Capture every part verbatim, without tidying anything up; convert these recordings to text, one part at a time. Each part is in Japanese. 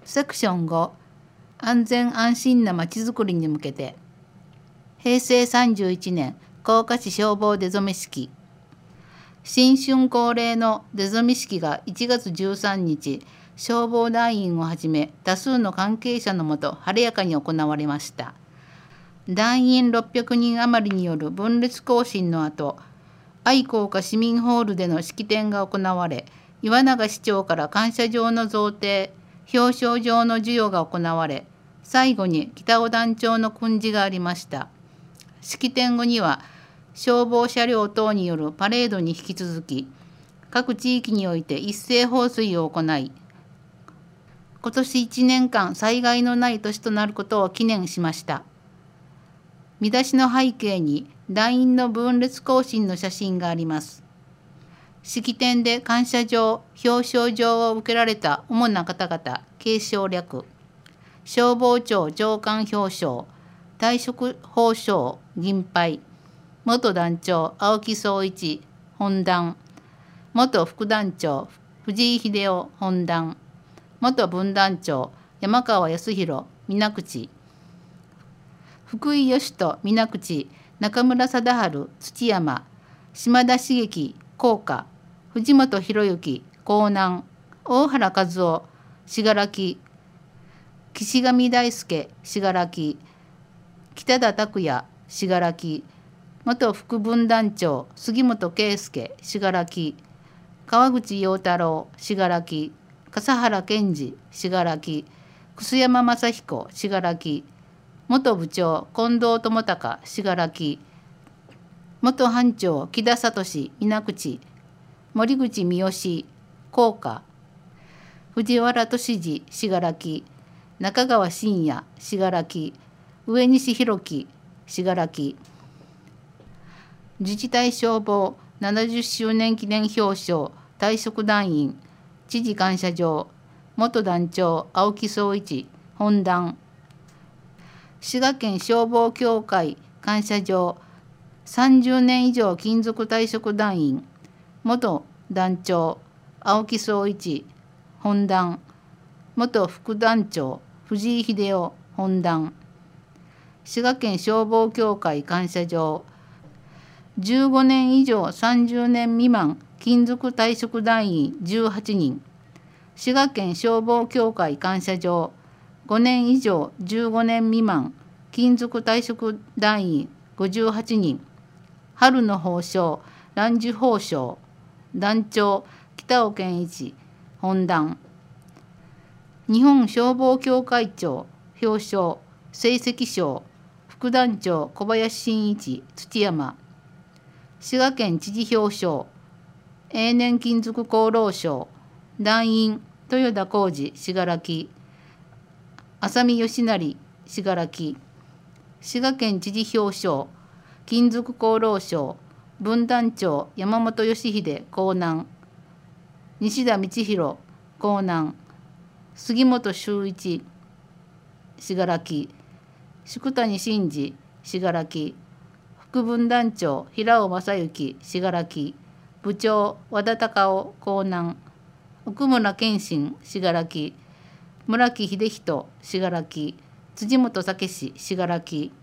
セクションご、安全安心なまちづくりに向けて。へいせいさんじゅういちねん、甲賀市消防出初式。新春恒例の出初式がいちがつじゅうさんにち、消防団員をはじめ多数の関係者のもと晴れやかに行われました。団員ろっぴゃくにん余りによる分列行進の後、愛好家市民ホールでの式典が行われ、岩永市長から感謝状の贈呈、表彰状の授与が行われ、最後に北尾団長の訓示がありました。式典後には、消防車両等によるパレードに引き続き、各地域において一斉放水を行い、今年いちねんかん災害のない年となることを記念しました。見出しの背景に団員の分列行進の写真があります。式典で感謝状、表彰状を受けられた主な方々、継承略、消防庁上官表彰、退職報奨銀杯、元団長青木総一本団、元副団長藤井秀夫本団、元分団長山川康弘水口、福井義人水口、中村貞治土山、島田茂樹甲賀、藤本博之江南、大原和夫信楽、岸上大輔信楽、北田拓也信楽、元副分団長杉本圭介信楽、川口陽太郎信楽、笠原健二信楽、楠山正彦信楽、元部長近藤智隆信楽、元班長木田聡水口、森口三好甲賀、藤原俊二信楽、中川真也信楽、上西弘樹信楽。自治体消防ななじゅっしゅうねん記念表彰退職団員知事感謝状、元団長青木総一本団、滋賀県消防協会感謝状、さんじゅうねん以上勤続退職団員元団長青木総一本団、元副団長藤井秀夫本団、滋賀県消防協会感謝状、じゅうごねん以上さんじゅうねん未満勤続退職団員じゅうはちにん、滋賀県消防協会感謝状、ごねん以上じゅうごねん未満勤続退職団員ごじゅうはちにん、春の褒章蘭寿褒章団長北尾健一本団、日本消防協会長表彰成績賞副団長小林真一土山、滋賀県知事表彰永年勤続功労賞団員豊田浩二信楽、浅見義成信楽、滋賀県知事表彰勤続功労賞分団長山本義秀江南、西田道弘江南、杉本修一信楽、宿谷真二信楽、副分団長平尾正幸信楽、部長和田隆夫江南、奥村健信信楽、村木秀人信楽、辻本武史信楽、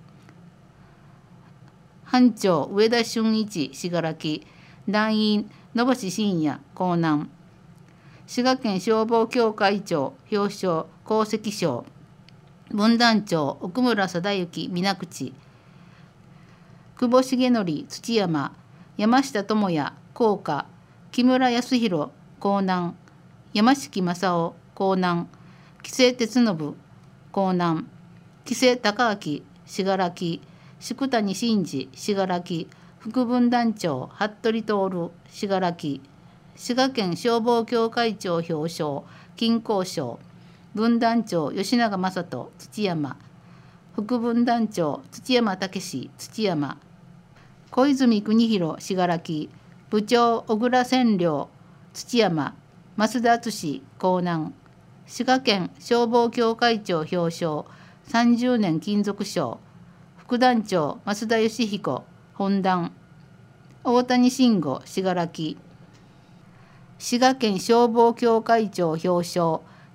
班長上田俊一信楽、団員野橋真也江南、滋賀県消防協会長表彰功績賞分団長奥村貞之水口、久保重則土山、山下智也甲賀、木村康弘江南、山敷正夫江南、木瀬哲信江南、木瀬孝明信楽、宿谷真二信楽、副分団長服部徹信楽、滋賀県消防協会長表彰金光賞分団長吉永正人土山、副分団長土山武史土山、小泉邦弘信楽、部長小倉千両土山、増田敦江南、滋賀県消防協会長表彰さんじゅうねん勤続賞副団長増田義彦本団、大谷慎吾信楽、滋賀県消防協会長表彰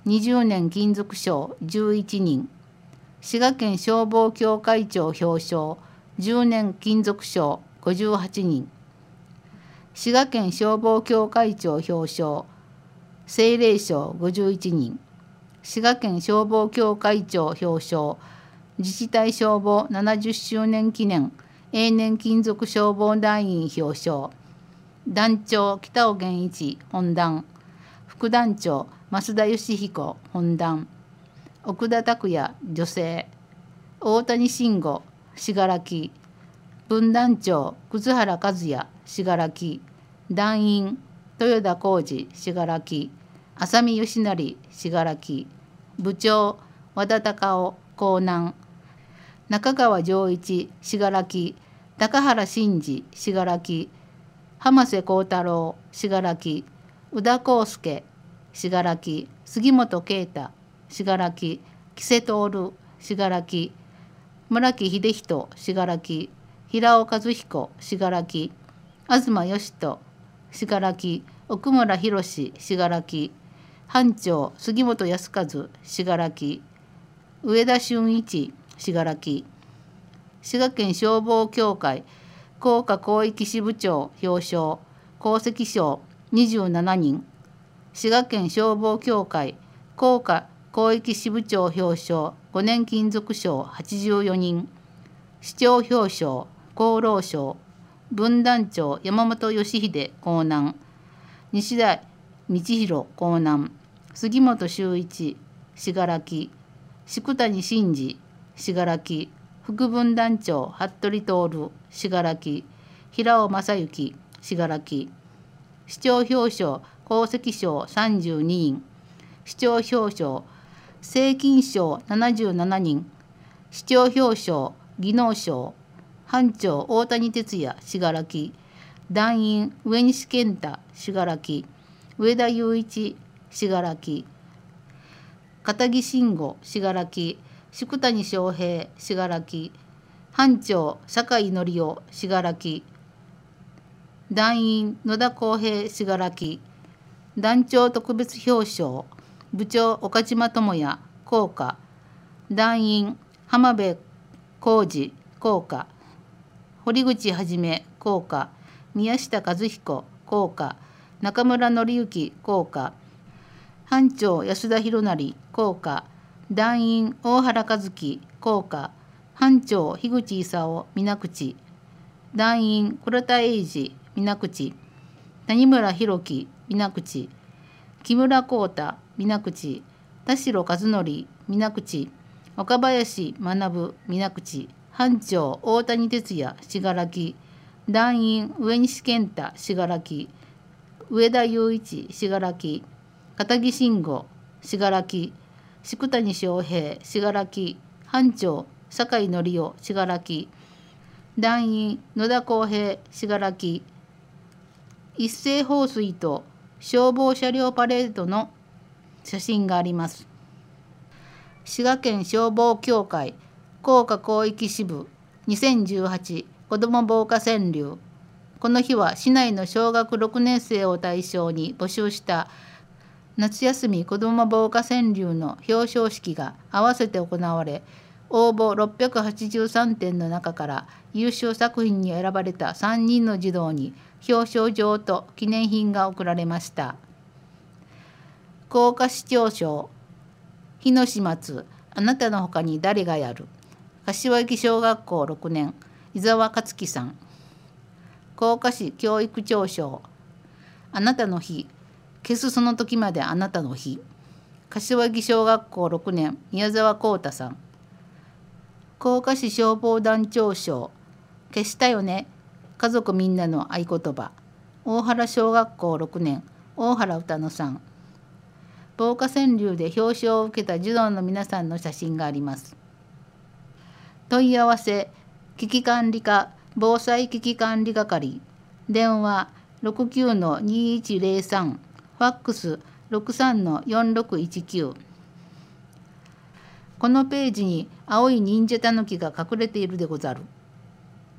にじゅうねん金属賞じゅういちにん、滋賀県消防協会長表彰じゅうねん金属賞ごじゅうはちにん、滋賀県消防協会長表彰政令賞ごじゅういちにん、滋賀県消防協会長表彰自治体消防ななじゅっしゅうねん記念永年金属消防団員表彰、団長北尾源一本団、副団長増田義彦本団、奥田拓也女性、大谷慎吾信楽、分団長葛原和也信楽、団員豊田浩二信楽、浅見義成信楽、部長和田隆夫江南、中川丈一信楽、高原真二信楽、浜瀬幸太郎信楽、宇田康介信楽、杉本啓太信楽、木瀬徹信楽、村木秀人信楽、平尾和彦信楽、東義人信楽、奥村博信楽、班長杉本康和信楽、上田俊一信楽、滋賀県消防協会甲賀広域支部長表彰功績賞にじゅうななにん、滋賀県消防協会甲賀広域支部長表彰ごねん金属賞はちじゅうよにん、市長表彰厚労省、分団長山本義秀江南、西田道弘江南、杉本修一信楽、宿谷真二信楽、副分団長服部徹信楽、平尾正幸信楽、市長表彰功績賞さんじゅうににん、市長表彰正金賞ななじゅうななにん、市長表彰技能賞、班長大谷哲也信楽、団員上西健太信楽、上田雄一信楽、片木慎吾信楽、宿谷翔平信楽、班長酒井紀夫信楽、団員野田康平信楽、団長特別表彰部長岡島智也甲賀、団員浜辺浩二甲賀、堀口はじめ甲賀、宮下和彦甲賀、中村紀之甲賀、班長安田博成甲賀、団員大原和樹甲賀、班長樋口勲水口、団員倉田英二水口、谷村弘樹水口、木村光太水口、田代和則水口、若林学水口、班長大谷哲也信楽、団員上西健太信楽、上田雄一信楽、片木慎吾信楽、宿谷翔平信楽、班長酒井紀夫信楽、団員野田康平信楽、一斉放水と消防車両パレードの写真があります。滋賀県消防協会甲賀広域支部にせんじゅうはち子ども防火川柳。この日は市内の小学ろくねん生を対象に募集した夏休み子ども防火川柳の表彰式が合わせて行われ、応募ろっぴゃくはちじゅうさんてんの中から優秀作品に選ばれたさんにんの児童に表彰状と記念品が贈られました。甲賀市長賞日の始末あなたのほかに誰がやる、柏木小学校ろくねん伊沢克樹さん。甲賀市教育長賞あなたの日消すその時まであなたの日、柏木小学校ろくねん宮沢光太さん。甲賀市消防団長賞消したよね家族みんなの合言葉、大原小学校ろくねん大原歌乃さん。防火川柳で表彰を受けた児童の皆さんの写真があります。問い合わせ危機管理課防災危機管理係、電話 ろくきゅうのにいちゼロさん、ファックス ろくさんのよんろくいちきゅう。このページに青い忍者たぬきが隠れているでござる。